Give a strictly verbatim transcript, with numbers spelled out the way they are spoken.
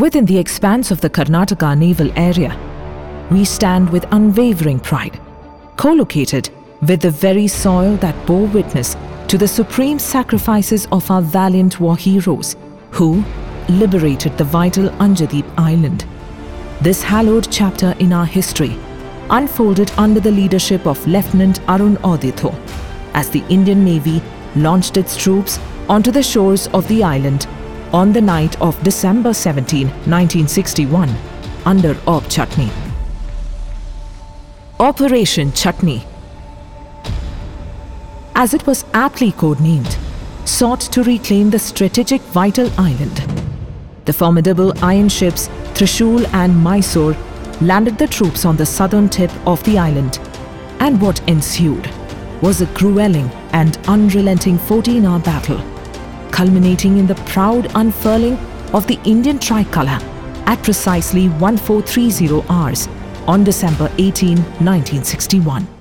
Within the expanse of the Karnataka naval area, we stand with unwavering pride, co-located with the very soil that bore witness to the supreme sacrifices of our valiant war heroes who liberated the vital Anjadeep Island. This hallowed chapter in our history unfolded under the leadership of Lieutenant Arun Auditho as the Indian Navy launched its troops onto the shores of the island on the night of December seventeenth, nineteen sixty-one, under Op Chutney. Operation Chutney, as it was aptly codenamed, sought to reclaim the strategic vital island. The formidable iron ships Trishul and Mysore landed the troops on the southern tip of the island, and what ensued was a grueling and unrelenting fourteen-hour battle, culminating in the proud unfurling of the Indian tricolour at precisely fourteen thirty hours on December eighteenth, nineteen sixty-one.